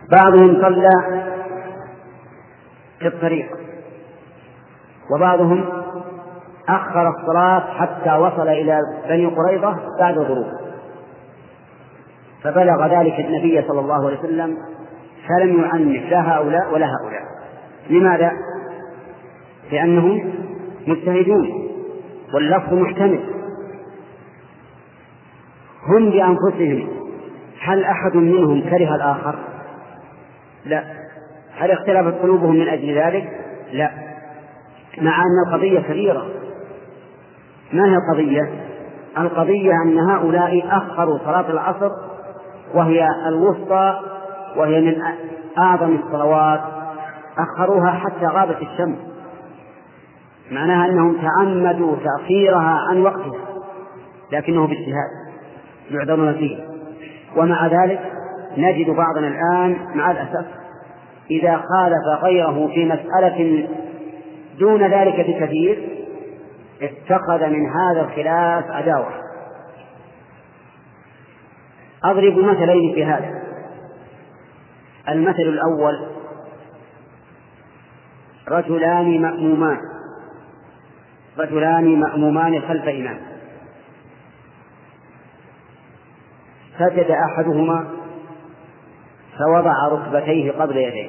بعضهم صلى في الطريق، وبعضهم أخر الصلاة حتى وصل إلى بني قريظة بعد الغروب، فبلغ ذلك النبي صلى الله عليه وسلم فلم يعنف لا هؤلاء ولا هؤلاء. لماذا؟ لأنهم مجتهدون واللفظ محتمل. هم بأنفسهم هل أحد منهم كره الآخر؟ لا. هل اختلفت قلوبهم من أجل ذلك؟ لا، مع أن القضية كبيرة. ما هي القضية؟ القضية أن هؤلاء أخروا صلاة العصر وهي الوسطى وهي من أعظم الصلوات، أخروها حتى غابت الشمس، معناها أنهم تعمدوا تأخيرها عن وقتها، لكنه باجتهاد يعذرون فيه. ومع ذلك نجد بعضنا الآن مع الأسف إذا خالف غيره في مسألة دون ذلك بكثير اتخذ من هذا الخلاف عداوة. أضرب مثلين في هذا. المثل الأول: رجلان مأمومان خلف إمام، سجد أحدهما فوضع ركبتيه قبل يديه،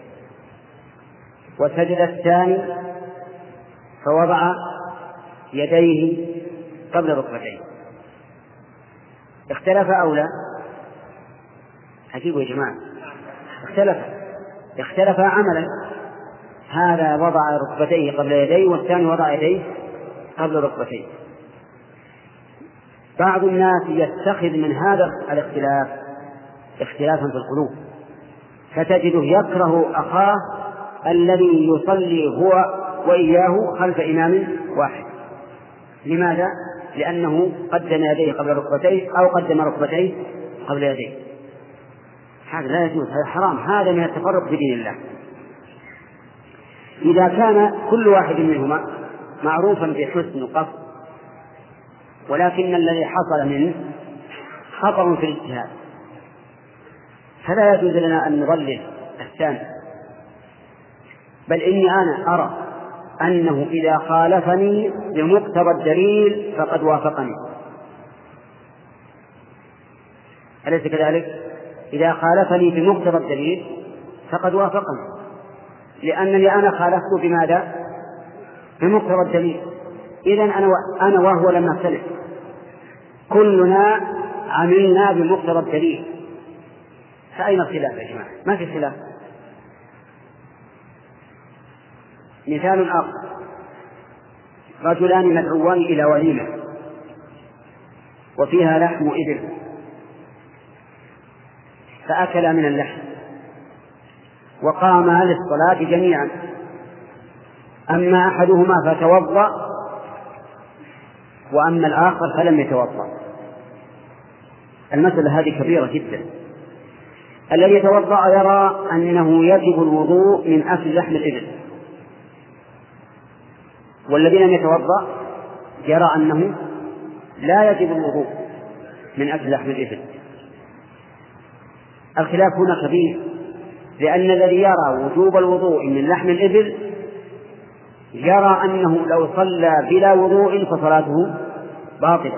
وسجد الثاني فوضع يديه قبل ركبتيه. اختلف أو لا؟ أجيبوا يا جماعة. اختلف عملا، هذا وضع ركبتيه قبل يديه والثاني وضع يديه قبل ركبتيه. بعض الناس يتخذ من هذا الاختلاف اختلافا في القلوب، فتجده يكره أخاه الذي يصلي هو وإياه خلف إمام واحد. لماذا؟ لأنه قدم يديه قبل ركبتيه أو قدم ركبتيه قبل يديه. هذا لا يجوز، هذا حرام، هذا من التفرق في دين الله. إذا كان كل واحد منهما معروفا بحسن قصد، ولكن الذي حصل منه خطر في الاجتهاد، فلا يجوز لنا أن نضلل الثاني، بل إني أنا أرى أنه إذا خالفني بمقتضى الدليل فقد وافقني، أليس كذلك؟ إذا خالفني بمقتضى الدليل فقد وافقني، لأنني أنا خالفته بماذا؟ بمقتضى الدليل. إذن أنا وهو لم نختلف، كلنا عملنا بمقتضى الدليل، فأين الخلاف يا جماعة؟ ما في خلاف. مثال آخر: رجلان مدعوان إلى وليمة وفيها لحم إبل، فأكلا من اللحم وقاما للصلاة جميعا، أما أحدهما فتوضأ وأما الآخر فلم يتوضأ. المسألة هذه كبيرة جدا. الذي يتوضأ يرى أنه يجب الوضوء من أكل لحم الإبل، والذي لم يتوضأ يرى أنه لا يجب الوضوء من أكل لحم الإبل. الخلاف هنا كبير، لأن الذي يرى وجوب الوضوء من لحم الإبل يرى أنه لو صلى بلا وضوء فصلاته باطلة،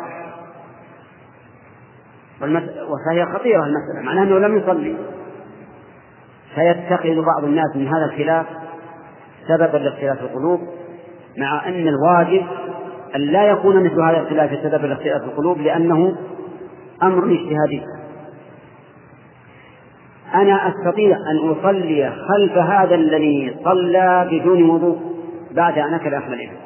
وهي خطيرة المسألة، معناه أنه لم يصلي. فيتخذ بعض الناس من هذا الخلاف سببا لاختلاف القلوب، مع أن الواجب أن لا يكون مثل هذا الخلاف سببا لاختلاف القلوب، لأنه أمر اجتهادي. أنا أستطيع أن أصلي خلف هذا الذي صلى بدون وضوء بعد أن أكل لحم الإبل،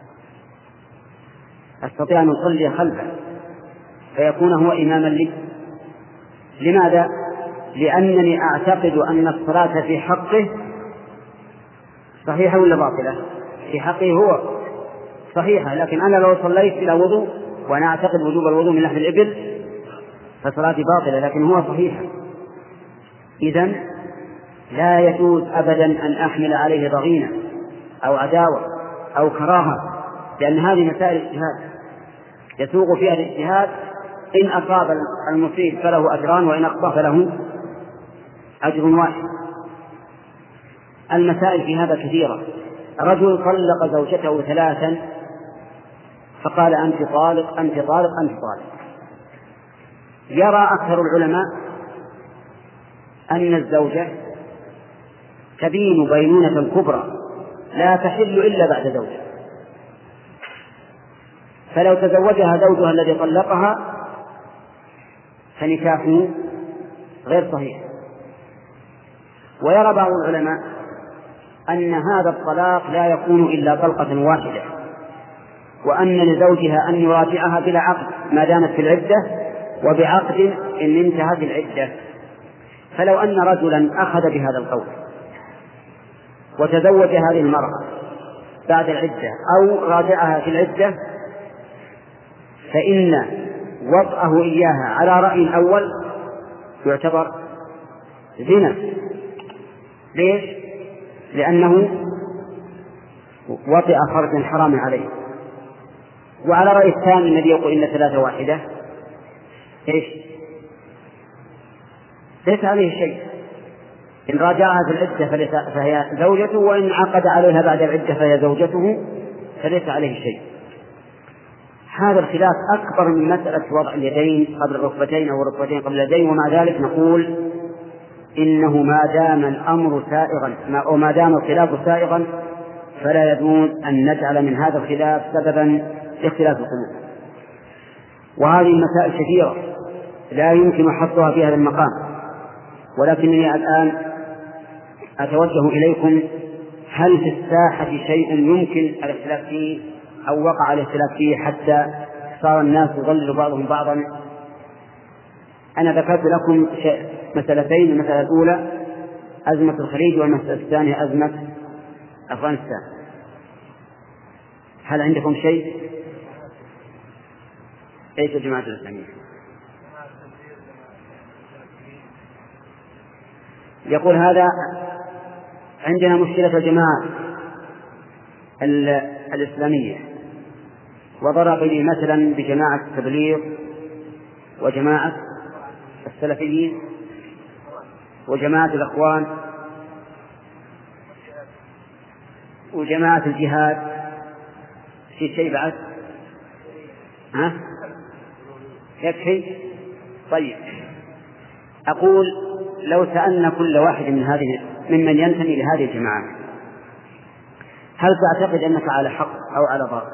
أستطيع أن أصلي خلفه فيكون هو إماما لي. لماذا؟ لأنني أعتقد أن الصلاة في حقه صحيحة ولا باطلة؟ في حقه هو صحيحة، لكن أنا لو صليت بلا وضوء وأنا أعتقد وجوب الوضوء من لحم الإبل فصلاتي باطلة، لكن هو صحيحة. إذن لا يجوز أبدا أن أحمل عليه ضغينة أو عداوة أو كراهة، لأن هذه مسائل اجتهاد يسوق فيها الاجتهاد، إن أصاب المصيب فله أجران وإن أخطأ فله أجر واحد. المسائل في هذا كثيرة. رجل طلق زوجته 3 فقال أنت طالق أنت طالق أنت طالق. يرى أكثر العلماء أن الزوجة تبين بينونة كبرى لا تحل إلا بعد زوجها، فلو تزوجها زوجها الذي طلقها فنكاحه غير صحيح. ويرى بعض العلماء أن هذا الطلاق لا يكون إلا طلقة واحدة، وأن لزوجها أن يراجعها بلا عقد ما دامت في العدة، وبعقد إن انتهت العدة. فلو أن رجلا أخذ بهذا القول وتزوج هذه المرأة بعد العدة أو راجعها في العدة، فإن وطأه إياها على رأي الأول يعتبر زنا. ليش؟ لأنه وطئ فرجا حرام عليه. وعلى رأي الثاني الذي يقول إن 3 واحدة إيش؟ ليس عليه شيء، إن راجعها في العدة فهي زوجته، وإن عقد عليها بعد العدة فهي زوجته، فليس عليه شيء. هذا الخلاف أكبر من مسألة وضع اليدين قبل الركبتين أو الركبتين قبل اليدين. ومع ذلك نقول إنه ما دام الأمر سائغا أو ما دام الخلاف سائغا فلا يجوز أن نجعل من هذا الخلاف سببا لاختلاف القلوب. وهذه المسائل كثيرة لا يمكن حصرها في هذا المقام، ولكنني الآن أتوجه إليكم: هل في الساحة شيء يمكن الاختلاف فيه أو وقع الاختلاف فيه حتى صار الناس يضلل بعضهم بعضا؟ أنا ذكرت لكم مسألتين: المسألة الأولى أزمة الخليج، والمسألة الثانية أزمة أفغانستان. هل عندكم شيء؟ أيش يا جماعة الإسلامية؟ يقول هذا عندنا مشكلة الجماعة الإسلامية، وضرب لي مثلا بجماعة التبليغ وجماعة السلفيين وجماعة الأخوان وجماعة الجهاد. في شيء بعد؟ ها؟ يكفي؟ طيب، أقول لو سألنا كل واحد ممن ينتمي لهذه الجماعات: هل تعتقد أنك على حق أو على باطل؟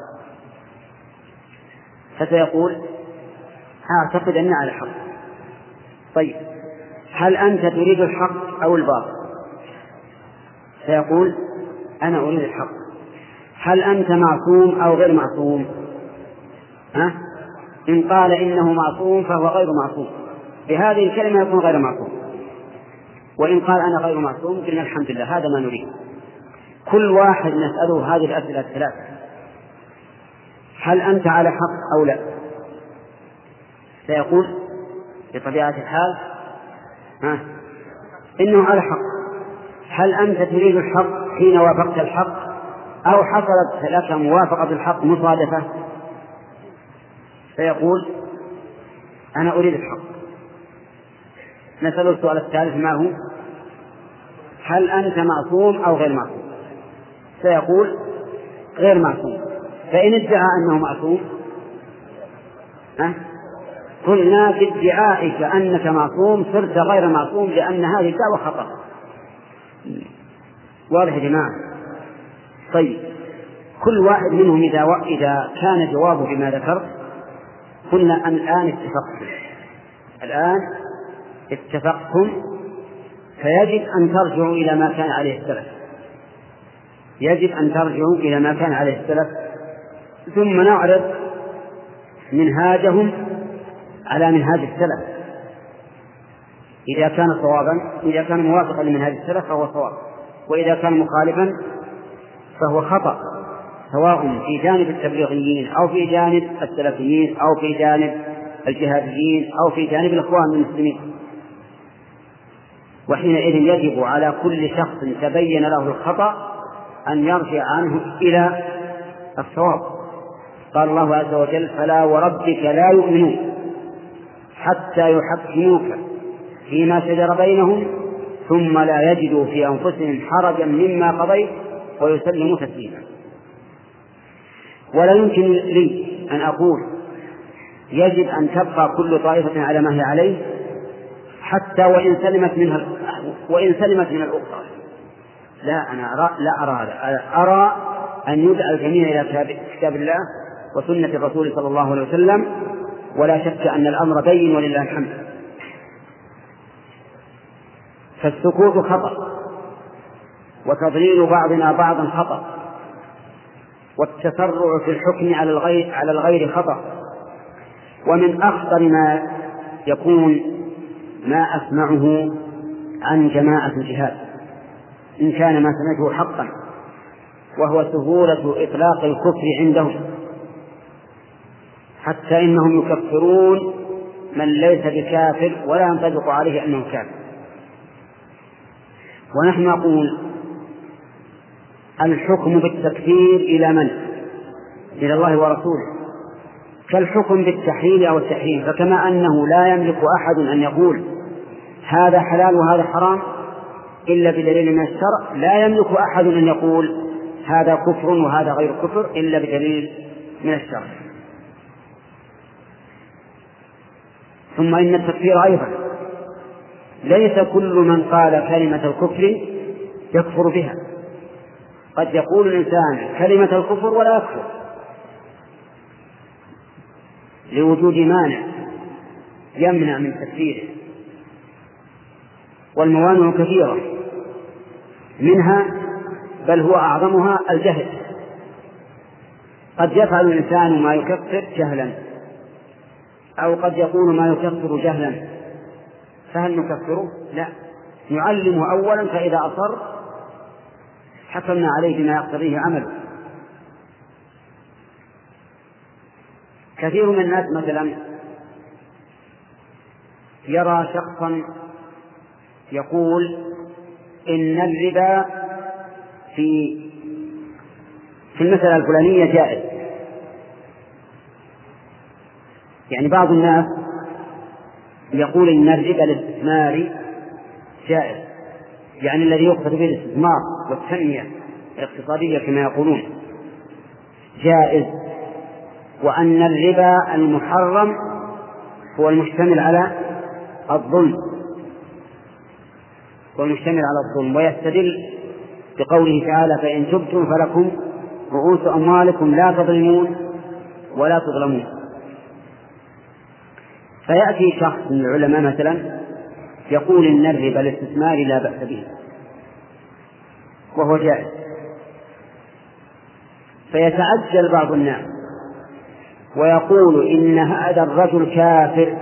فسيقول: أعتقد أني على حق. طيب، هل أنت تريد الحق أو الباطل؟ سيقول: أنا أريد الحق. هل أنت معصوم أو غير معصوم؟ إن قال إنه معصوم فهو غير معصوم، بهذه الكلمة يكون غير معصوم. وإن قال أنا غير معصوم قلنا الحمد لله، هذا ما نريد. كل واحد نسأله هذه الأسئلة الثلاث: هل أنت على حق أو لا؟ سيقول بطبيعة الحال إنه على حق. هل أنت تريد الحق حين وافقت الحق أو حصلت لك موافقة الحق مصادفة؟ سيقول: أنا أريد الحق. نسأل السؤال الثالث: ما هو؟ هل أنت معصوم أو غير معصوم؟ سيقول: غير معصوم. فإن ادعى أنه معصوم قلنا بادعائك أنك معصوم صرت غير معصوم، لأن هذه الدعوة خطأ. واضح يا جماعة؟ طيب، كل واحد منهم إذا كان جوابه بما ذكرت قلنا الآن اتفقتم، فيجب أن ترجعوا إلى ما كان عليه السلف. يجب أن ترجعوا إلى ما كان عليه السلف، ثم نعرض منهاجهم على منهاج السلف. إذا كان صوابا، إذا كان موافقا لمنهاج السلف فهو صواب، وإذا كان مخالفا فهو خطأ، سواء في جانب التبليغيين أو في جانب السلفيين أو في جانب الجهاديين أو في جانب الإخوان المسلمين. وحينئذ يجب على كل شخص تبين له الخطأ أن يرجع عنه إلى الصواب. قال الله عز وجل: فلا وربك لا يؤمنون حتى يحكموك فيما شجر بينهم ثم لا يجدوا في أنفسهم حرجا مما قضيت ويسلموا تسليما. ولا يمكن لي أن أقول يجب أن تبقى كل طائفة على ما هي عليه حتى وإن سلمت من الأخرى. لا، أنا لا أرى هذا. أرى أن يدعى الجميع إلى كتاب الله وسنة الرسول صلى الله عليه وسلم، ولا شك أن الأمر بين ولله الحمد. فالسكوت خطأ، وتضليل بعضنا بعضا خطأ، والتسرع في الحكم على الغير خطأ. ومن أخطر ما يكون ما أسمعه عن جماعة الجهاد إن كان ما سمعته حقا، وهو سهولة إطلاق الكفر عندهم، حتى إنهم يكفرون من ليس بكافر ولا ينطبق عليه أنه كافر. ونحن نقول الحكم بالتكفير إلى من؟ إلى الله ورسوله، كالحكم بالتحليل أو التحريم. فكما أنه لا يملك أحد أن يقول هذا حلال وهذا حرام إلا بدليل من الشرع، لا يملك أحد أن يقول هذا كفر وهذا غير كفر إلا بدليل من الشرع. ثم إن التكفير أيضا ليس كل من قال كلمة الكفر يكفر بها. قد يقول الإنسان كلمة الكفر ولا يكفر لوجود مانع يمنع من تكفيره، والموانع كثيرة، منها بل هو أعظمها الجهل. قد يفعل الإنسان ما يكفر جهلا، أو قد يقول ما يكفر جهلا، فهل نكفره؟ لا، نعلمه أولا، فإذا أصر حكمنا عليه بما يقتضيه عمله. كثير من الناس مثلا يرى شخصا يقول إن الربا في المسألة الفلانية جائز. يعني بعض الناس يقول إن الربا الاستثماري جائز، يعني الذي يقصد به الاستثمار والتنمية الاقتصادية كما يقولون جائز، وأن الربا المحرم هو المشتمل على الظلم، ويستدل بقوله تعالى فإن تبتم فلكم رؤوس أموالكم لا تظلمون ولا تظلمون. فيأتي شخص من العلماء مثلا يقول إن الربا الاستثماري لا بأس به وهو جائز، فيتعجل بعض الناس ويقول إن هذا الرجل كافر.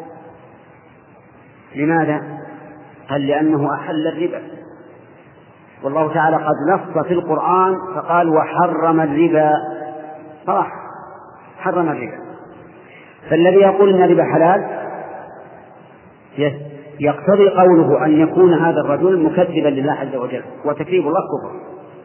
لماذا؟ قال لأنه أحل الربا، والله تعالى قد نص في القرآن فقال وحرم الربا، صراحة حرم الربا. فالذي يقول إن الربا حلال يقتضي قوله أن يكون هذا الرجل مكذبا لله عز وجل، وتكذيب الله كفر.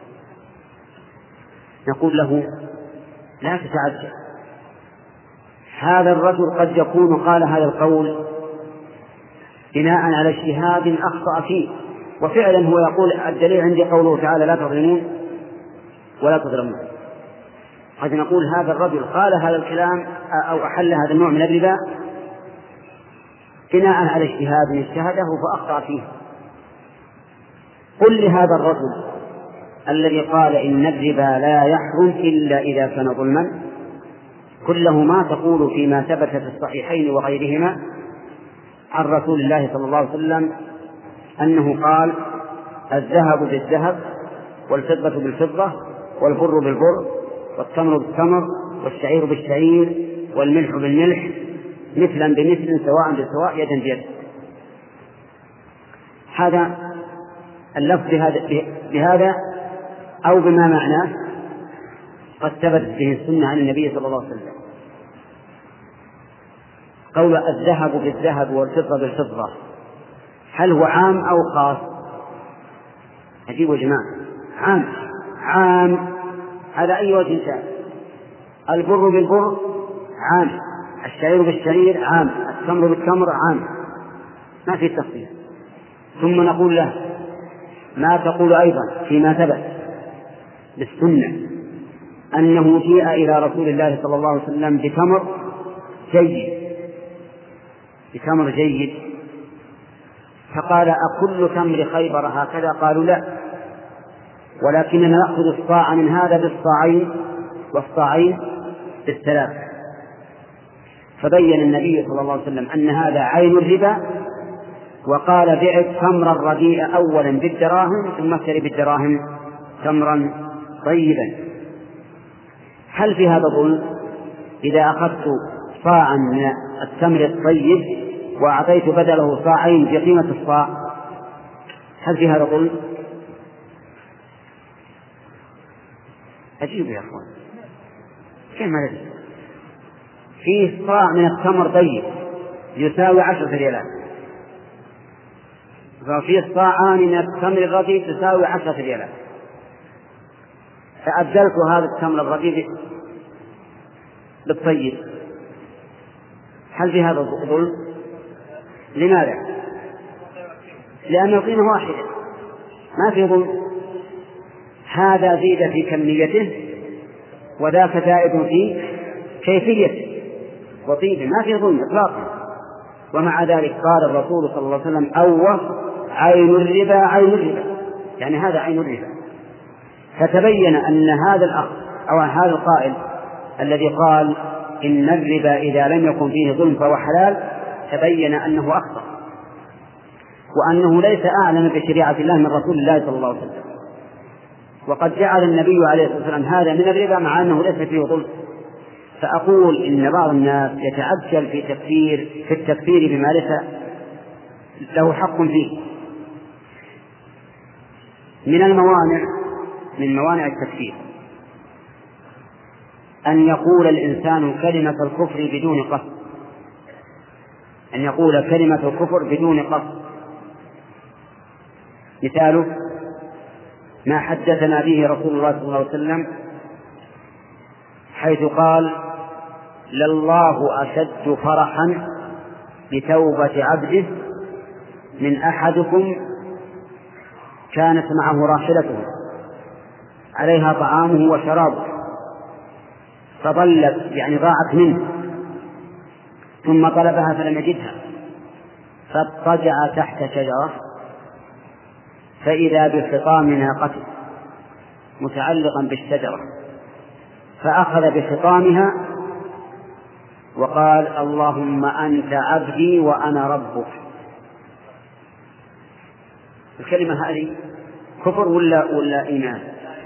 نقول له لا تتعجل، هذا الرجل قد يكون قال هذا القول بناء على اجتهاد أخطأ فيه، وفعلا هو يقول الدليل عندي قوله تعالى لا تظلمون ولا تظلمون. قد نقول هذا الرجل قال هذا الكلام أو أحل هذا النوع من الربا بناء على اجتهاد اجتهده فأخطأ فيه. قل لهذا الرجل الذي قال إن الربا لا يحرم إلا إذا كان ظلما كله ما تقول فيما ثبت في الصحيحين وغيرهما عن رسول الله صلى الله عليه وسلم أنه قال الذهب بالذهب والفضة بالفضة والبر بالبر والتمر بالتمر والشعير بالشعير والملح بالملح مثلا بمثل سواء بسواء يدا بيد. هذا اللفظ بهذا أو بما معناه قد ثبتت به السنة عن النبي صلى الله عليه وسلم. قول الذهب بالذهب والفضة بالفضة هل هو عام أو خاص؟ عجيب يا جماعة، عام على أي وجه كان. البر بالبر عام، الشعير بالشعير عام، التمر بالتمر عام، ما في تخصيص. ثم نقول له ما تقول أيضا فيما ثبت بالسنة أنه جيء إلى رسول الله صلى الله عليه وسلم بتمر جيد فقال أكل تمر خيبر هكذا؟ قالوا لا، ولكننا نأخذ الصاع من هذا بالصاعين والصاعين بالثلاث. فبين النبي صلى الله عليه وسلم أن هذا عين الربا، وقال بع التمر الرديء أولا بالدراهم ثم اشتري بالدراهم تمرا طيبا. هل في هذا ظلم؟ إذا أخذت صاعا من التمر الطيب وأعطيت بدله صاعين بقيمة الصاع، هل في هذا ظلم؟ أجيب يا أخوان، كيف ما ندري؟ فيه صاع من التمر طيب يساوي 10 ريالات، وفيه صاعان من التمر الرديء تساوي 10 ريالات، فأبدلت هذا التمر الرديء بالطيب، هل في هذا ظلم؟ لماذا؟ لأن القيمة واحدة، ما في ظلم. هذا زيد في كميته وذاك زائد في كيفيته وطيبه، ما في ظلم إطلاقا. ومع ذلك قال الرسول صلى الله عليه وسلم أوه عين الربا عين الربا، يعني هذا عين الربا. فتبين أن هذا الأخ أو هذا القائل الذي قال إن الربا إذا لم يكن فيه ظلم فهو حلال، تبين أنه أخطأ، وأنه ليس أعلم بشريعة الله من رسول الله صلى الله عليه وسلم. وقد جعل النبي عليه الصلاة والسلام هذا من الربا مع أنه ليس فيه ظلم. فأقول إن بعض الناس يتعجل في التكفير بما ليس له حق فيه. من موانع التكفير أن يقول الإنسان كلمة الكفر بدون قصد، أن يقول كلمة الكفر بدون قصد. مثاله ما حدثنا به رسول الله صلى الله عليه وسلم حيث قال لله أشد فرحا بتوبة عبده من أحدكم كانت معه راحلته عليها طعامه وشرابه فضلت يعني ضاعت منه ثم طلبها فلم يجدها فاضطجع تحت شجرة فإذا بخطام ناقته متعلقا بالشجرة فأخذ بخطامها وقال اللهم أنت عبدي وأنا ربك. الكلمة هذه كفر ولا إيمان؟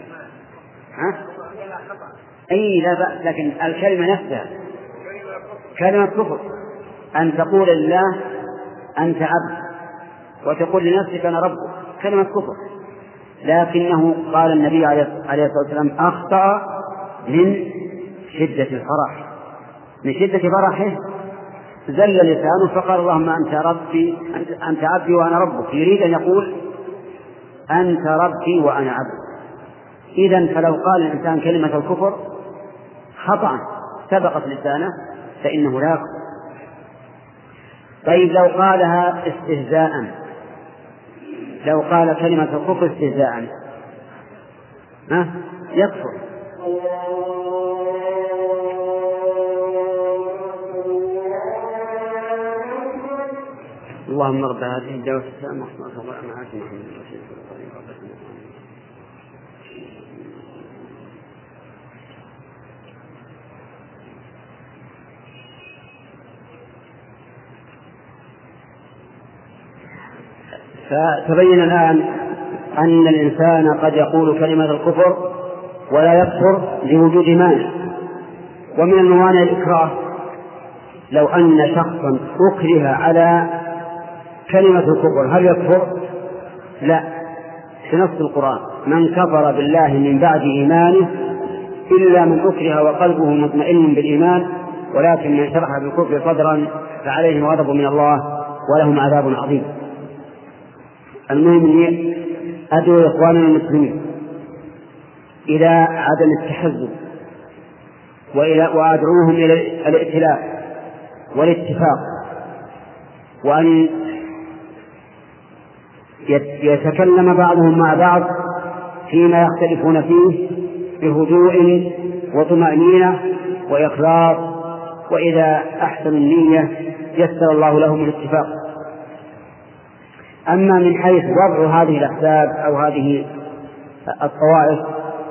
أي لا بأس، لكن الكلمة نفسها كلمة كفر، أن تقول لله أنت عبد وتقول لنفسك أنا ربك، كلمة كفر. لكنه قال النبي عليه الصلاة والسلام أخطأ من شدة الفرح، من شدة فرحه زل لسانه فقال اللهم أنت ربي أنت عبدي وأنا ربك، يريد أن يقول أنت ربي وأنا عبد. إذن فلو قال الإنسان كلمة الكفر خطأ سبقت لسانه فإنه لا يكفر. طيب لو قالها استهزاء، لو قال كلمة الكفر استهزاء يكفر. اللهم رب هذه الدعوة التامة والصلاة والسلام على محمد رسول الله. فتبين الآن أن الإنسان قد يقول كلمة الكفر ولا يكفر لوجود مانع. ومن الموانع الإكراه، لو أن شخصا أكره على كلمة الكفر هل يكفر؟ لا، في نص القرآن من كفر بالله من بعد إيمانه إلا من أكره وقلبه مطمئن بالإيمان ولكن من شرح بالكفر صدرا فعليهم غضب من الله ولهم عذاب عظيم. المهم أدعو إخواننا المسلمين إلى عدم التحزب وأدعوهم إلى الائتلاف والاتفاق، وأن يتكلم بعضهم مع بعض فيما يختلفون فيه بهدوء وطمأنينة وإخلاص، وإذا أحسنوا النية يسر الله لهم الاتفاق. أما من حيث وضع هذه الأحزاب أو هذه الطوائف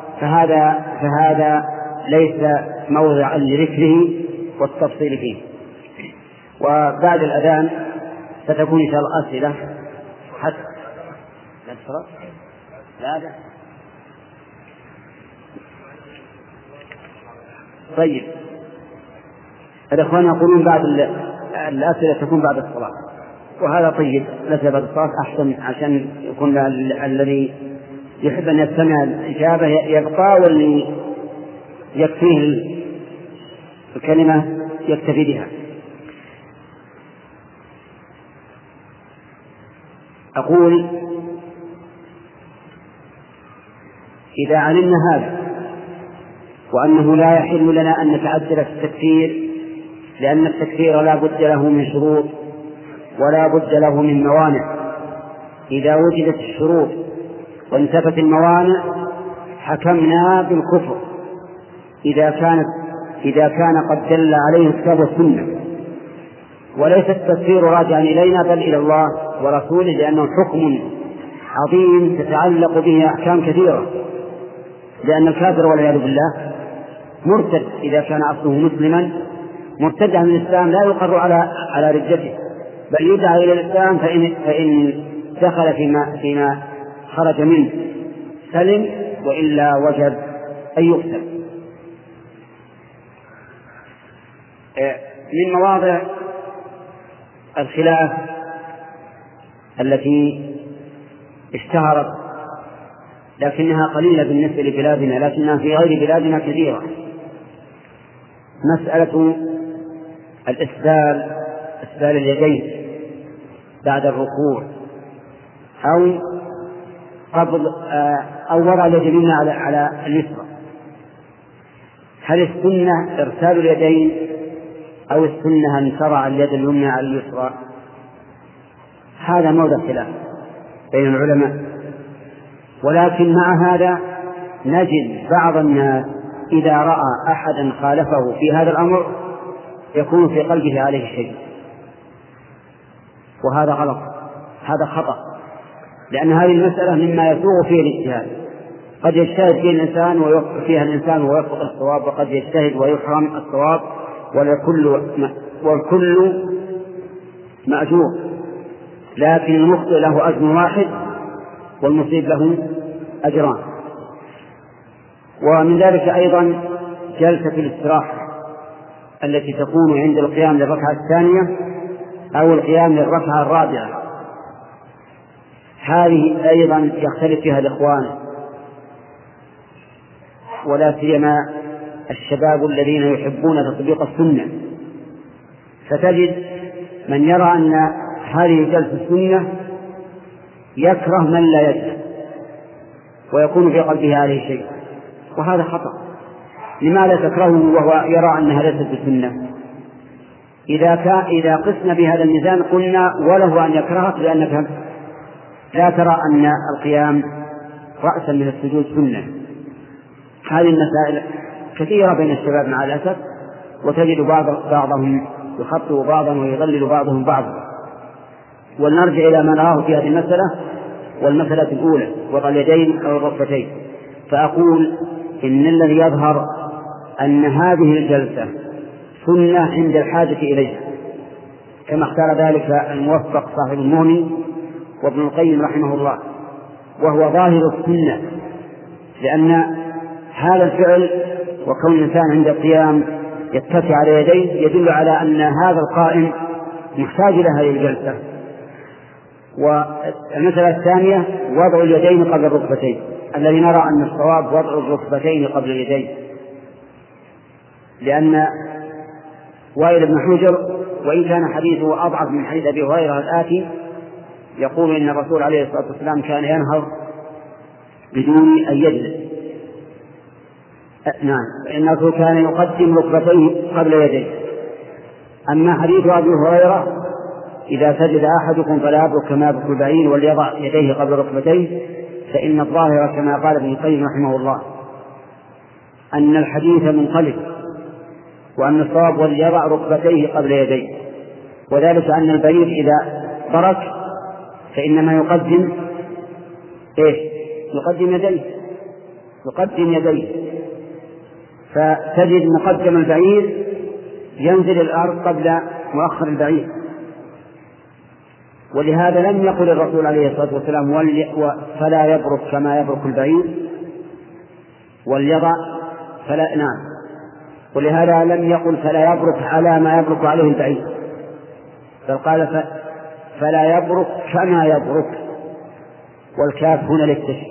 فهذا ليس موضعا لذكره والتفصيل فيه. وبعد الأذان ستكون إن شاء الله أسئلة حتى لا. طيب، الإخوان يقولون بعد الأسئلة تكون بعد الصلاة، وهذا طيب، ليس بعد الصلاة أحسن، عشان يكون الذي يحب أن يستمع الإجابة يبقى، واللي يكفيه الكلمة يكتفي بها. أقول: إذا علمنا هذا وأنه لا يحل لنا أن نتعدل في التكفير، لأن التكفير لا بد له من شروط ولا بد له من موانع، إذا وجدت الشروط وانتفت الموانع حكمنا بالكفر إذا كان قد دل عليه الكتاب والسنة، وليس التكفير راجعا إلينا بل إلى الله ورسوله، لأنه حكم عظيم تتعلق به أحكام كثيرة، لأن الكافر والعياذ بالله مرتد إذا كان أصله مسلما، مرتد عن الإسلام لا يقر على ردته، بل يدعى إلى الإسلام، فإن دخل فيما خرج منه سلم، وإلا وجب أن يقتل. من مواضع الخلاف التي اشتهرت لكنها قليلة بالنسبة لبلادنا، لكنها في غير بلادنا كثيرة، مسألة إسبال اليدين بعد الركوع، أو وضع اليد اليمنى على اليسرى. هل السنة إرسال اليدين أو السنة أن تضع اليد اليمنى على اليسرى؟ هذا موضع خلاف بين العلماء، ولكن مع هذا نجد بعض الناس إذا رأى أحدا خالفه في هذا الأمر يكون في قلبه عليه شيء، وهذا غلط، هذا خطأ، لأن هذه المسألة مما يسوغ فيه الاجتهاد، قد يجتهد فيه الإنسان ويوفق فيها الإنسان ويوفق الصواب، وقد يجتهد ويحرم الصواب، والكل مأجور، لكن المخطئ له أجر واحد والمصيب له أجران. ومن ذلك أيضا جلسة الاستراحة التي تكون عند القيام للركعة الثانية أو القيام للركعة الرابعة، هذه أيضا يختلف فيها الإخوان، ولا سيما الشباب الذين يحبون تطبيق السنة، فتجد من يرى أن هذه جلسة السنة يكره من لا يجلس ويكون في قلبه عليه شيء، وهذا خطأ. لماذا تكرهه وهو يرى أنها ليست بسنة؟ إذا قسنا بهذا الميزان قلنا وله أن يكرهك لأنك لا ترى أن القيام رأسا من السجود سنة. هذه المسائل كثيرة بين الشباب مع الأسف، وتجد بعضهم يخطئ بعضا ويضلل بعضهم بعضا. ولنرجع إلى ما نراه في هذه المسألة، والمسألة الأولى وضع اليدين أو الركبتين. فأقول إن الذي يظهر أن هذه الجلسة سنة عند الحاجة إليها، كما اختار ذلك الموفق صاحب المغني وابن القيم رحمه الله، وهو ظاهر السنة، لأن هذا الفعل وكون الإنسان عند القيام يتكئ على يديه يدل على أن هذا القائم محتاج إلى هذه الجلسة. والمسألة الثانية وضع اليدين قبل الركبتين، الذي نرى أن الصواب وضع الركبتين قبل اليدين، لأن وائل بن حجر وإن كان حديثه أضعف من حديث أبي هريرة الآتي يقول إن الرسول عليه الصلاة والسلام كان ينهض بدون أن يجلس. نعم، إنه كان يقدم ركبتيه قبل يديه. أما حديث أبي هريرة إذا سجد أحدكم فلا يبرك كما يبرك البعير وليضع يديه قبل ركبتيه، فإن الظاهر كما قال ابن القيم رحمه الله أن الحديث منقلب، وأن الصواب وليضع ركبتيه قبل يديه، وذلك أن البعير إذا برك فإنما يقدم يقدم يديه، فتجد مقدم البعير ينزل الأرض قبل مؤخر البعير. ولهذا لم يقل الرسول عليه الصلاة والسلام فلا يبرك كما يبرك البعير وليضع ولهذا لم يقل فلا يبرك على ما يبرك عليه البعير، بل قال فلا يبرك كما يبرك، والكاف هنا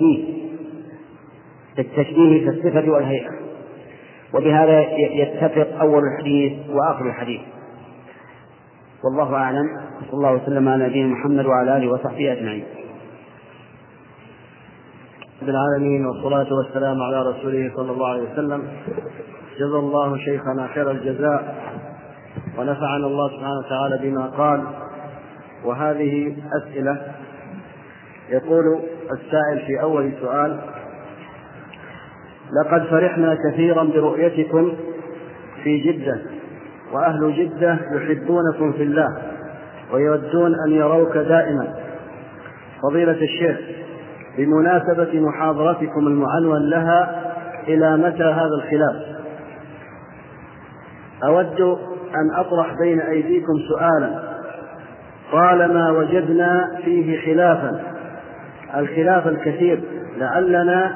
للتشبيه في الصفة والهيئة. وبهذا يتفق أول الحديث وآخر الحديث، والله أعلم. صلى الله وسلم على نبينا محمد وعلى آله وصحبه أجمعين. رب العالمين، والصلاة والسلام على رسوله صلى الله عليه وسلم. جزا الله شيخنا خير الجزاء، ونفعنا الله سبحانه وتعالى بما قال. وهذه أسئلة. يقول السائل في أول سؤال: لقد فرحنا كثيرا برؤيتكم في جدة، وأهل جدة يحبونكم في الله ويودون أن يروك دائما. فضيلة الشيخ، بمناسبة محاضرتكم المعنون لها إلى متى هذا الخلاف، أود أن أطرح بين أيديكم سؤالا طالما وجدنا فيه خلافا، الخلاف الكثير، لعلنا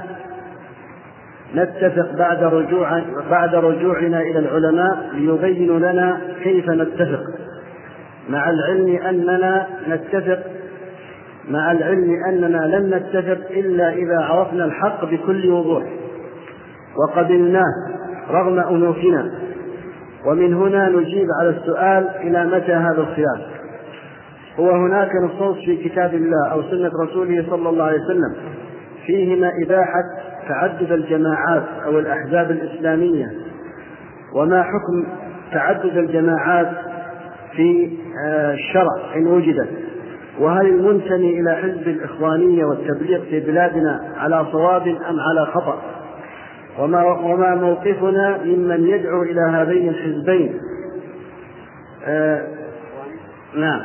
نتفق بعد رجوعنا إلى العلماء ليبينوا لنا كيف نتفق، مع العلم أننا لن نتفق إلا إذا عرفنا الحق بكل وضوح وقبلناه رغم أنوفنا. ومن هنا نجيب على السؤال: إلى متى هذا الخلاف؟ هو هناك نصوص في كتاب الله أو سنة رسوله صلى الله عليه وسلم فيهما إباحة تعدد الجماعات أو الأحزاب الإسلامية، وما حكم تعدد الجماعات في الشرع إن وجدت؟ وهل المنتمي إلى حزب الإخوانية والتبليغ في بلادنا على صواب أم على خطأ؟ وما موقفنا ممن يدعو إلى هذين الحزبين؟ نعم.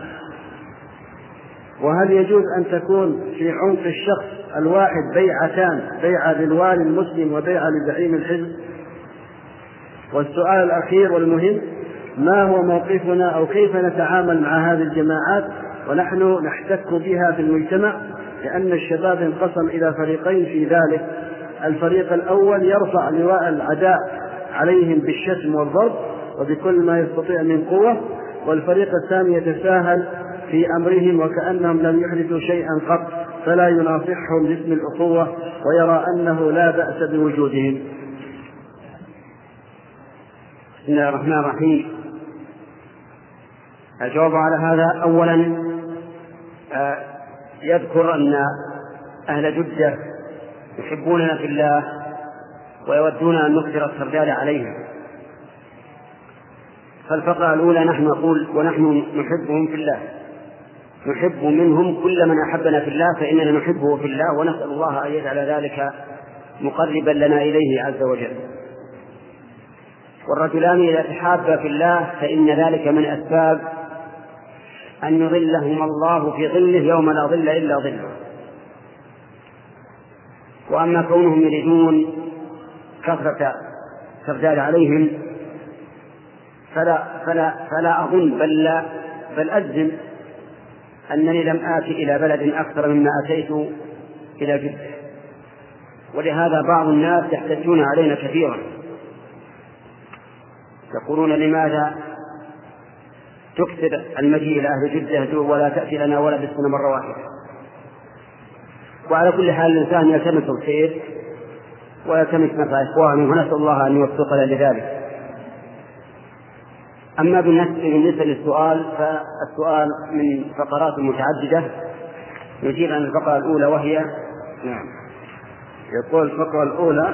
وهل يجوز أن تكون في عنق الشخص الواحد بيعتان، بيعة للوالي المسلم وبيعة لزعيم الحزب؟ والسؤال الأخير والمهم: ما هو موقفنا أو كيف نتعامل مع هذه الجماعات ونحن نحتك بها في المجتمع؟ لأن الشباب انقسم إلى فريقين في ذلك: الفريق الأول يرفع لواء العداء عليهم بالشتم والضرب وبكل ما يستطيع من قوة، والفريق الثاني يتساهل في أمرهم وكأنهم لم يحدثوا شيئا قط، فلا يناصحهم باسم الأخوة ويرى أنه لا بأس بوجودهم. بسم الله الرحمن الرحيم. الجواب على هذا: أولا يذكر أن أهل جدة يحبوننا في الله ويودون أن نكثر السردال عليهم. فالفقرة الأولى نحن نقول ونحن نحبهم في الله، نحب منهم كل من أحبنا في الله، فإننا نحبه في الله، ونسأل الله أن يجعل ذلك مقربا لنا إليه عز وجل. والرجلان إذا تحابا في الله فإن ذلك من أسباب أن يظلهم الله في ظله يوم لا ظل إلا ظله. وأما كونهم يريدون كثرة السردال عليهم فلا أظن بل أجزم أنني لم آتي إلى بلد أكثر مما أتيت إلى جدة، ولهذا بعض الناس يحتجون علينا كثيرا، يقولون: لماذا تكثر المجيء إلى أهل جدة ولا تأتي لنا ولا بالسنة مرة واحدة؟ وعلى كل حال الإنسان يلتمس الخير ويلتمس نفع إخوانه، ونسأل الله أن يوفقنا لذلك. أما بالنسبة للسؤال، فالسؤال من فقرات متعددة، نجيب عن الفقرة الأولى وهي نعم. يقول الفقرة الأولى: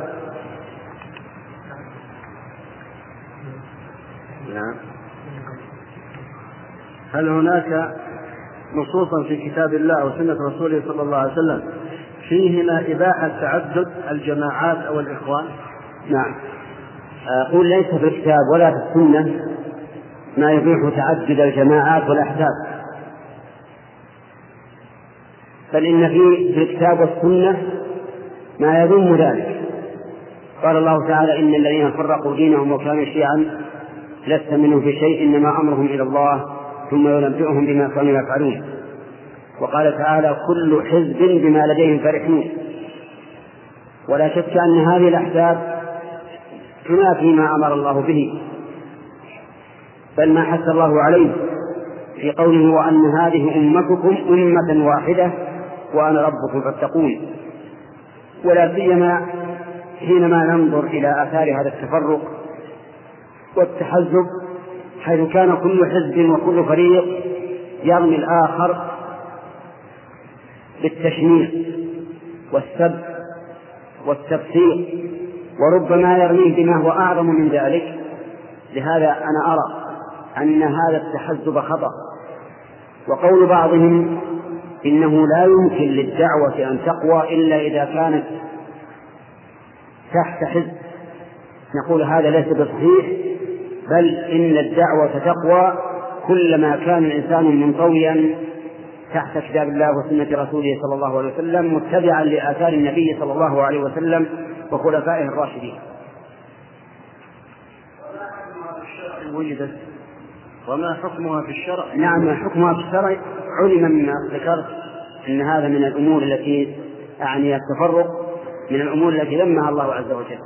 نعم، هل هناك نصوصا في كتاب الله وسنة رسوله صلى الله عليه وسلم فيهما إباحة تعدد الجماعات أو الإخوان؟ نعم. أقول ليس في الكتاب ولا في السنة ما يبيح تعدد الجماعات والأحزاب، بل إن في الكتاب والسنة ما يذم ذلك. قال الله تعالى: إن الذين فرقوا دينهم وكانوا شيعا لست منهم في شيء إنما أمرهم إلى الله ثم ينبئهم بما كانوا يفعلون. وقال تعالى: كل حزب بما لديهم فرحون. ولا شك أن هذه الأحزاب تنافي ما أمر الله به، بل ما حث الله عليه في قوله: وأن هذه أمتكم أمة واحدة وأنا ربكم فاتقون. ولا سيما حينما ننظر إلى آثار هذا التفرق والتحزب، حيث كان كل حزب وكل فريق يرمي الآخر بالتشنيع والسب والتبصير، وربما يرميه بما هو أعظم من ذلك. لهذا أنا أرى أن هذا التحزب خطأ. وقول بعضهم إنه لا يمكن للدعوة أن تقوى إلا إذا كانت تحت حزب، نقول هذا ليس بصحيح، بل إن الدعوة تقوى كلما كان الإنسان منطويا تحت كتاب الله وسنة رسوله صلى الله عليه وسلم، متبعا لآثار النبي صلى الله عليه وسلم وخلفائه الراشدين. وجدت وما حكمها في الشرع؟ نعم، حكمها في الشرع علم مما ذكرت أن هذا من الأمور التي أعني التفرق، من الأمور التي ذمها الله عز وجل.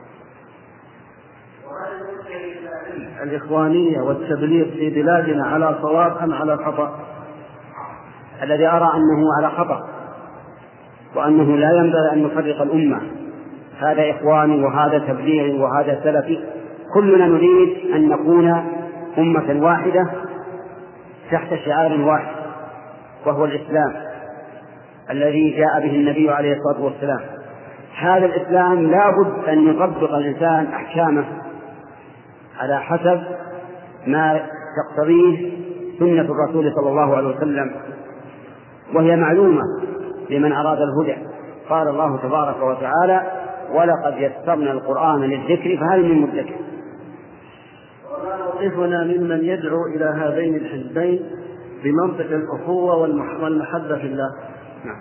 الإخوانية والتبليغ في بلادنا على صواب أم على خطأ؟ الذي أرى أنه على خطأ، وأنه لا ينبغي أن نفرق الأمة، هذا إخواني وهذا تبليغي وهذا سلفي، كلنا نريد أن نكون أمة واحدة تحت شعار واحد، وهو الإسلام الذي جاء به النبي عليه الصلاة والسلام. هذا الإسلام لا بد أن يطبق الإنسان أحكامه على حسب ما تقتضيه سنة الرسول صلى الله عليه وسلم، وهي معلومة لمن أراد الهدى. قال الله تبارك وتعالى: ولقد يسرنا القرآن للذكر فهل من مدكر. وما موقفنا ممن يدعو إلى هذين الحزبين بمنطق الأخوة والمحبة في الله؟ نعم.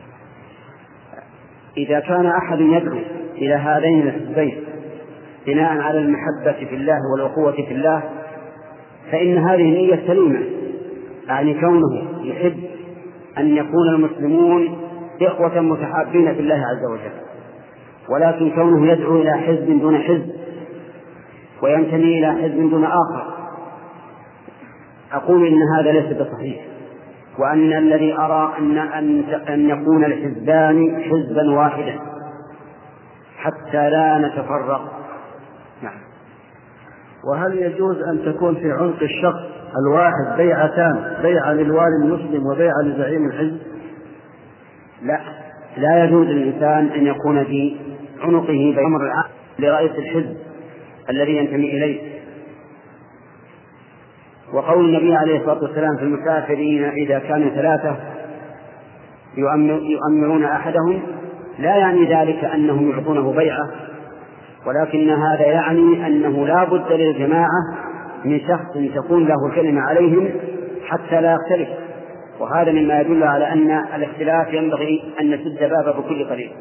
إذا كان أحد يدعو إلى هذين الحزبين بناء على المحبة في الله والأخوة في الله، فإن هذه نية سليمة، يعني كونه يحب أن يكون المسلمون إخوة متحابين في الله عز وجل. ولكن كونه يدعو إلى حزب دون حزب وينتمي إلى حزب دون آخر، أقول إن هذا ليس بصحيح، وأن الذي أرى أن يكون الحزبان حزبا واحدا حتى لا نتفرق. نعم. وهل يجوز أن تكون في عنق الشخص الواحد بيعتان، بيعة للوالي المسلم وبيعة لزعيم الحزب؟ لا يجوز للإنسان أن يكون في عنقه بأمر العام لرئيس الحزب الذي ينتمي إليه. وقول النبي عليه الصلاة والسلام في المسافرين إذا كانوا ثلاثة يؤمرون أحدهم، لا يعني ذلك أنهم يعطونه بيعة، ولكن هذا يعني أنه لا بد للجماعة من شخص تكون له الكلمة عليهم حتى لا يختلف، وهذا مما يدل على أن الاختلاف ينبغي أن نسد بابه بكل طريق.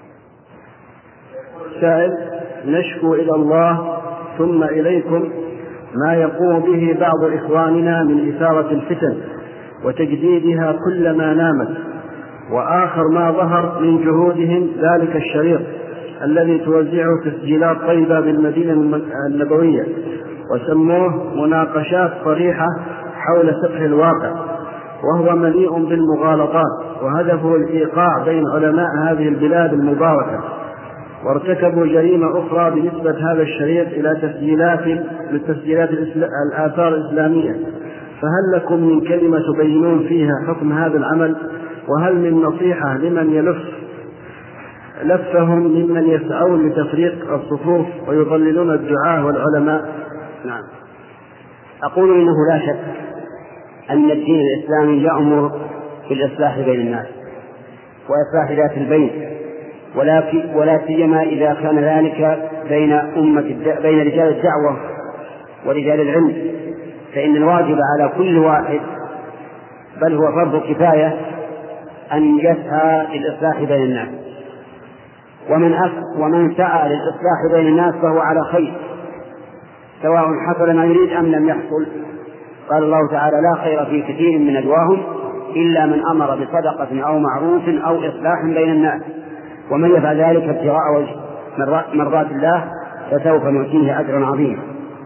سائل: نشكو إلى الله ثم إليكم ما يقوم به بعض إخواننا من إثارة الفتن وتجديدها كلما نامت، وآخر ما ظهر من جهودهم ذلك الشريط الذي توزعه تسجيلات طيبة بالمدينة النبوية، وسموه مناقشات صريحة حول فقه الواقع، وهو مليء بالمغالطات، وهدفه الإيقاع بين علماء هذه البلاد المباركة. وارتكبوا جريمة أخرى بنسبة هذا الشريط إلى تسجيلات الآثار الإسلامية، فهل لكم من كلمة تبينون فيها حكم هذا العمل؟ وهل من نصيحة لمن لفهم ممن يسعون لتفريق الصفوف ويضللون الدعاة والعلماء؟ نعم. أقول إنه لا شك أن الدين الإسلامي يأمر بالإصلاح بين الناس وإصلاح ذات البين، ولا سيما إذا كان ذلك بين رجال الدعوة ورجال العلم، فإن الواجب على كل واحد، بل هو فرض كفاية، أن يسعى للإصلاح بين الناس. ومن سعى للإصلاح بين الناس فهو على خير، سواء حصل ما يريد أم لم يحصل. قال الله تعالى: لا خير في كثير من نجواهم إلا من أمر بصدقة أو معروف أو إصلاح بين الناس، ومن يفعل ذلك ابتغاء وجه مرضات الله فسوف نؤتيه أجرا عظيما.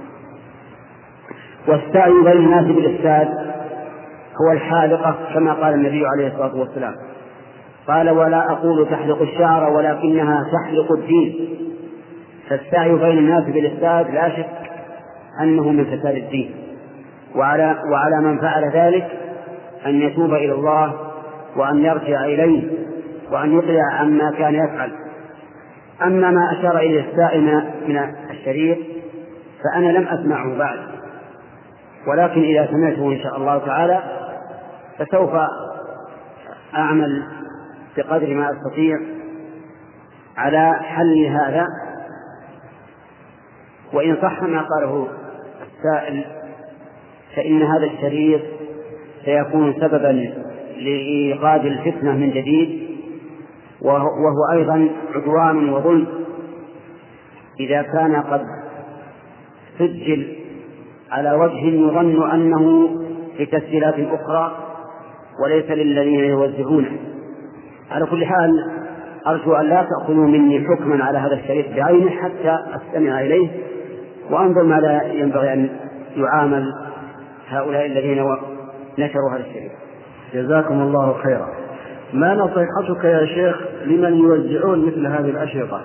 والسعي بين الناس بالإفساد هو الحالقة، كما قال النبي عليه الصلاة والسلام، قال: ولا أقول تحلق الشعر ولكنها تحلق الدين. فالسعي بين الناس بالإفساد لا شك أنه من فساد الدين، وعلى من فعل ذلك أن يتوب إلى الله وأن يرجع إليه وأن يقلع عما كان يفعل. أما ما أشار إليه السائل من الشريط فأنا لم أسمعه بعد، ولكن إذا سمعته إن شاء الله تعالى فسوف أعمل بقدر ما أستطيع على حل هذا. وإن صح ما قاله السائل فإن هذا الشريط سيكون سببا لإيقاد الفتنة من جديد، وهو أيضا عدوان وظلم إذا كان قد سجل على وجه يظن أنه لتسجيلات أخرى وليس للذين يوزعونه. على كل حال أرجو أن لا تأخذوا مني حكما على هذا الشريط بعينه حتى أستمع إليه وأنظر ماذا ينبغي أن يعامل هؤلاء الذين نشروا هذا الشريط. جزاكم الله خيرا. ما نصيحتك يا شيخ لمن يوزعون مثل هذه الأشرطة؟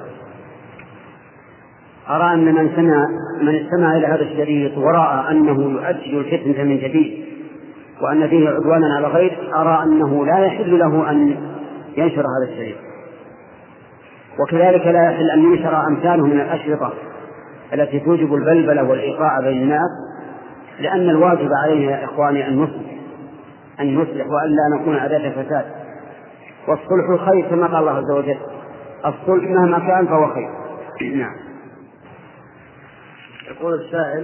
أرى أن من استمع إلى هذا الشريط ورأى أنه يؤجل الفتنة من جديد وأن فيه عدوانا على غير، أرى أنه لا يحل له أن ينشر هذا الشريط. وكذلك لا يحل أن ينشر أمثاله من الأشرطة التي توجب البلبلة والإيقاع بين الناس، لأن الواجب علينا يا إخواني أن نصلح وألا نكون أداة فساد. والصلح خير كما قال الله عز وجل: الصلح مهما كان فهو خير. نعم. يقول السائل: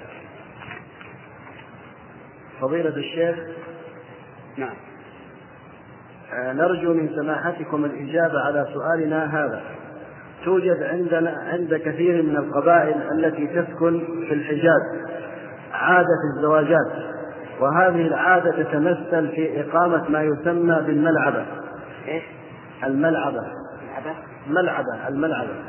فضيلة الشيخ، نعم، نرجو من سماحتكم الإجابة على سؤالنا هذا. توجد عند كثير من القبائل التي تسكن في الحجاز عادة الزواجات، وهذه العادة تتمثل في إقامة ما يسمى بالملعبة. الملعبة.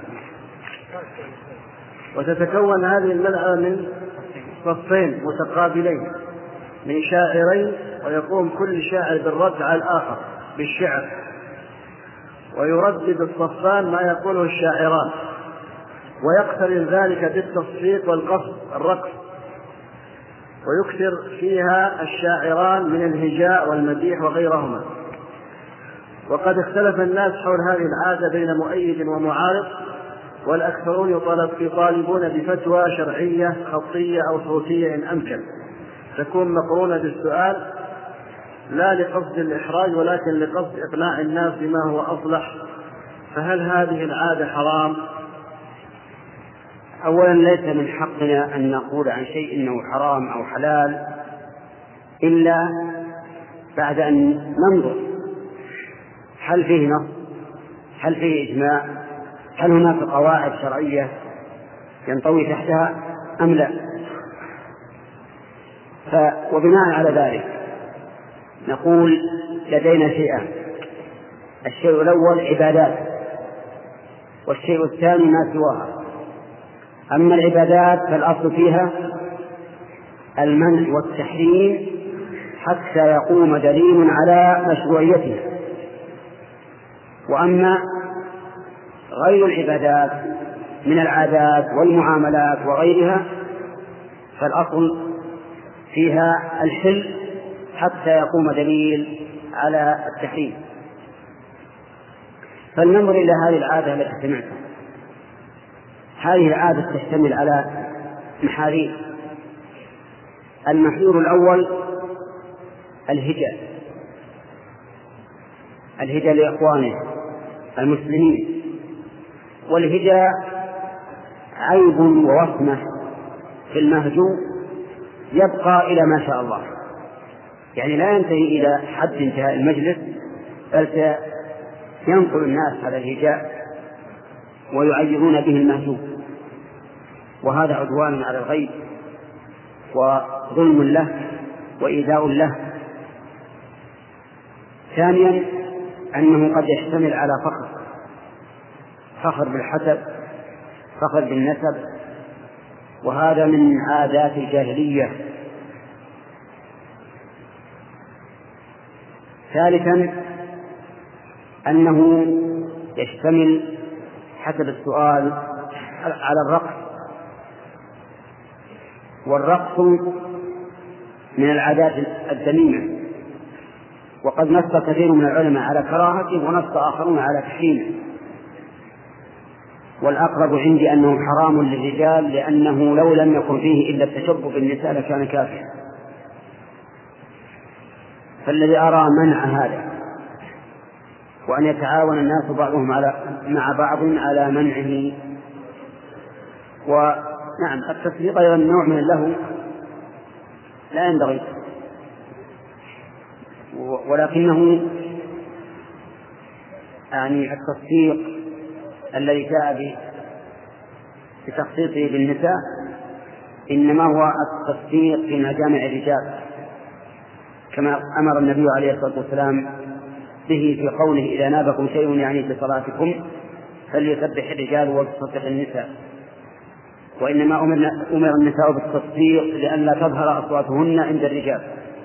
وتتكون هذه الملعبة من صفين متقابلين من شاعرين، ويقوم كل شاعر بالرد على الآخر بالشعر، ويردد الصفان ما يقوله الشاعران، ويقترن ذلك بالتصفيق الرقص، ويكثر فيها الشاعران من الهجاء والمديح وغيرهما. وقد اختلف الناس حول هذه العادة بين مؤيد ومعارض، والأكثرون يطالبون بفتوى شرعية خطية أو صوتية إن أمكن تكون مقرونة بالسؤال، لا لقصد الإحراج ولكن لقصد إقناع الناس بما هو أصلح. فهل هذه العادة حرام؟ أولا ليس من حقنا أن نقول عن شيء إنه حرام أو حلال إلا بعد أن ننظر هل فيه نص، هل فيه إجماع، هل هناك قواعد شرعية ينطوي تحتها أم لا. وبناء على ذلك نقول لدينا شيئان: الشيء الأول عبادات، والشيء الثاني ما سواها. أما العبادات فالأصل فيها المنع والتحريم حتى يقوم دليل على مشروعيتها. وأما غير العبادات من العادات والمعاملات وغيرها فالأصل فيها الحل حتى يقوم دليل على التحريم. فلننظر إلى هذه العادة التي سمعتها. هذه العادة تشتمل على محاذير. المحذور الأول الهجاء لإخوانه المسلمين. والهجاء عيب ووصمة في المهجو يبقى إلى ما شاء الله، يعني لا ينتهي إلى حد انتهاء المجلس، بل ينقل الناس على الهجاء ويعيرون به المهجو، وهذا عدوان على الغير وظلم له وإيذاء له. ثانيا أنه قد يشتمل على فخر بالحسب، فخر بالنسب، وهذا من عادات الجاهلية. ثالثا أنه يشتمل حسب السؤال على الرقص، والرقص من العادات الذميمة، وقد نص كثير من العلماء على كراهته ونص آخرون على تحريمه، والأقرب عندي أنه حرام للرجال، لأنه لو لم يكن فيه إلا التشبه بالنساء لكان كافرا. فالذي أرى منع هذا، وأن يتعاون الناس بعضهم مع بعض على منعه. ونعم التصديق أيضا نوع من اللهو لا ينبغي، ولكنه يعني التصديق الذي جاء بتخصيصه بالنساء إنما هو التصديق في مجامع الرجال، كما أمر النبي عليه الصلاة والسلام به في قوله: إذا نابكم شيء يعني في صلاتكم فليسبح الرجال ولتصدق النساء. وإنما أمر النساء بالتصديق لئلا تظهر أصواتهن عند الرجال.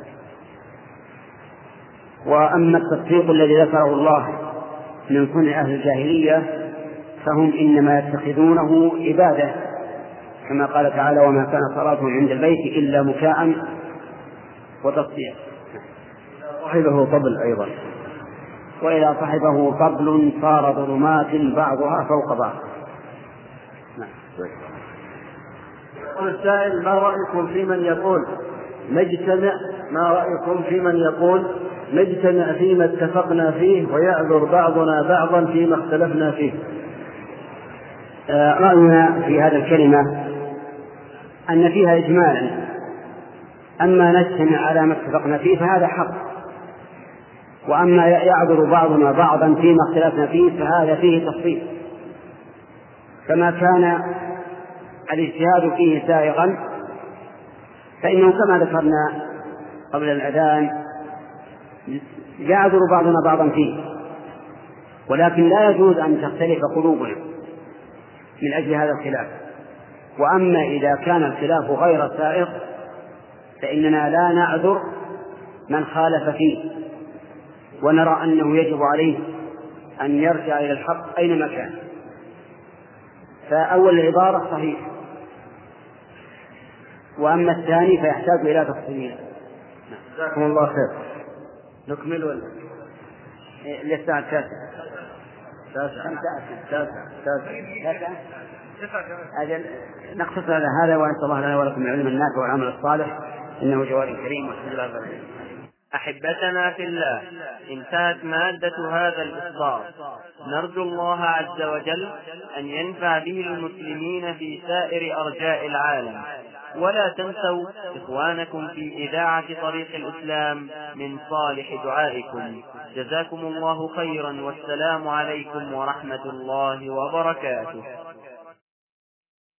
وأما التصديق الذي ذكره الله من صنع أهل الجاهلية فهم إنما يتخذونه عبادة، كما قال تعالى: وما كان صلاتهم عند البيت إلا مكاء وتصديق. صاحبه طبل أيضا، وإذا صاحبه طبل صار ظلمات بعضها فوق بعض. يقول السائل: ما رأيكم في من يقول نجتمع فيما اتفقنا فيه ويعذر بعضنا بعضا فيما اختلفنا فيه؟ رأينا في هذه الكلمة أن فيها إجمالا، أما نجتمع على ما اتفقنا فيه فهذا حق، وأما يعذر بعضنا بعضا فيما اختلفنا فيه فهذا فيه تفصيل. كما كان الاجتهاد فيه سائغا فإنه كما ذكرنا قبل الأذان يعذر بعضنا بعضا فيه، ولكن لا يجوز أن تختلف قلوبنا من أجل هذا الخلاف. وأما إذا كان الخلاف غير سائغ فإننا لا نعذر من خالف فيه، ونرى أنه يجب عليه أن يرجع إلى الحق أينما كان. فأول العبارة صحيح، وأما الثاني فيحتاج إلى تفصيل. جزاكم الله خير. نكمل ولا للساعة 9؟ أجل نقتصر على هذا، ونسأل الله لنا ولكم العلم النافع والعمل الصالح، إنه جواد كريم. أحبتنا في الله، انتهت مادة هذا الإصدار. نرجو الله عز وجل أن ينفع به المسلمين في سائر أرجاء العالم. ولا تنسوا إخوانكم في إذاعة طريق الإسلام من صالح دعائكم. جزاكم الله خيرا، والسلام عليكم ورحمة الله وبركاته.